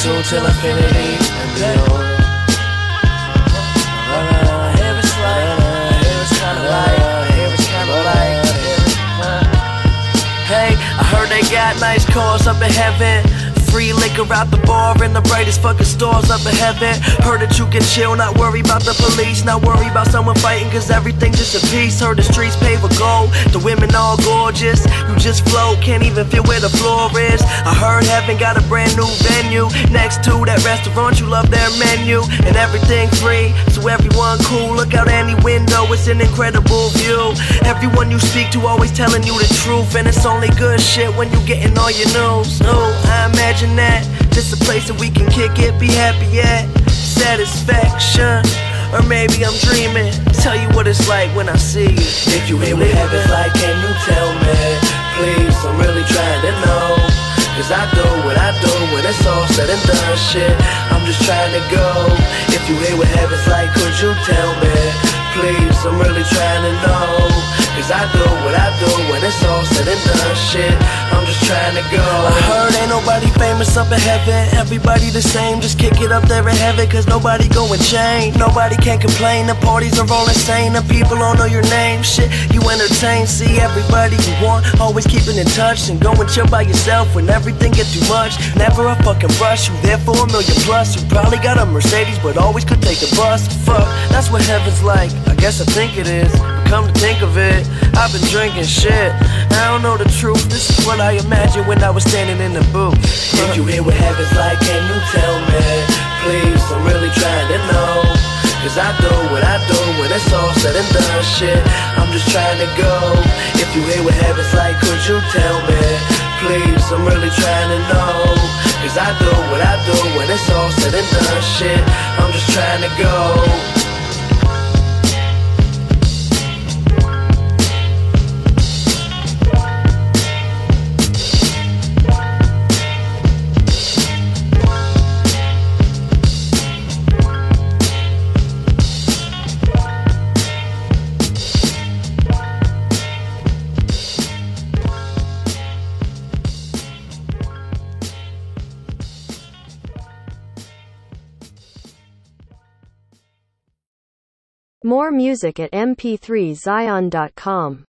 soon till infinity and beyond. Here it's kinda like, hey, I heard they got nice cars up in heaven. Free liquor out the bar in the brightest fucking stores up in heaven. Heard that you can chill, not worry about the police, not worry about someone fighting, cause everything just a piece. Heard the streets paved with gold, the women all gorgeous. You just float, can't even feel where the floor is. I heard heaven got a brand new venue next to that restaurant, you love their menu. And everything free, so everyone cool. Look out any window, it's an incredible view. Everyone you speak to always telling you the truth, and it's only good shit when you getting all your news. Oh, I imagine that just a place that we can kick it, be happy at, satisfaction. Or maybe I'm dreaming, tell you what it's like when I see you. If you hear what heaven's like, can you tell me? Please, I'm really trying to know. Cause I do what I do when it's all said and done, shit, I'm just trying to go. If you hear what heaven's like, could you tell me? Please, I'm really trying to know. Cause I do what I do when it's all said and done, shit, I'm just trying to go. I heard ain't nobody famous up in heaven, everybody the same, just kick it up there in heaven. Cause nobody going chain, nobody can complain, the parties are all insane, the people all know your name, shit, you entertain, see everybody you want, always keeping in touch, and go and chill by yourself when everything gets too much, never a fucking rush, you there for $1 million plus, you probably got a Mercedes, but always could take the bus, fuck, that's what heaven's like, I guess I think it is, but come to think of it, I've been drinking shit, I don't know the truth, this is what I imagined when I was standing in the booth. If you hear what heaven's like, can you tell me? Please, I'm really trying to know. Cause I do what I do when it's all said and done, shit, I'm just trying to go. If you hear what heaven's like, could you tell me? Please, I'm really trying to know. Cause I do what I do when it's all said and done, shit, I'm just trying to go. More music at mp3zion.com.